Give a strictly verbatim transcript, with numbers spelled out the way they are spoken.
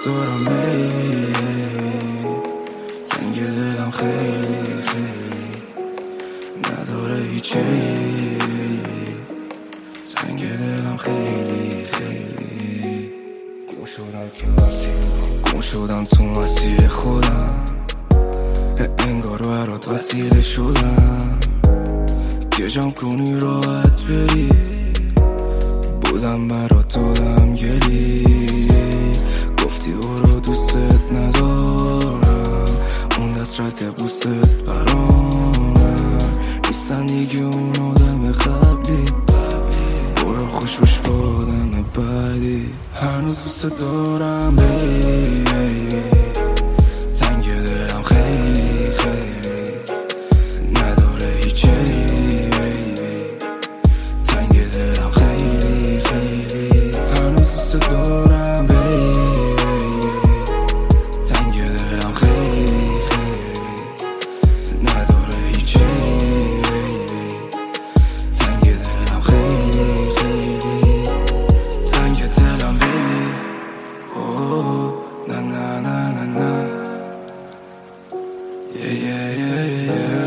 دارم ای زنگ دلم خیلی خیلی نداره هیچی زنگ دلم خیلی خیلی گم شدم تو مسیر گم شدم تو مسیر خودم انگار برات وسیله شدم که جمع کنی راحت بری بودم برات دادم گلی گفتی او رو دوست ندارم اون دسترت بوست برامم نیستم دیگه اون آدم قبلی برو خوش باش با آدم بعدی هنوز دوست دارم بیبی تنگ دلم خیلی خیلی نداره هیچی تنگ دلم خیلی خیلی هنوز دوست دارم بیبی تنگ دلم خیلی خیلی نداره هیچی تنگ دلم خیلی خیلی تنگ دلم بیبی اوه نه نه نه نه نه yeah yeah yeah yeah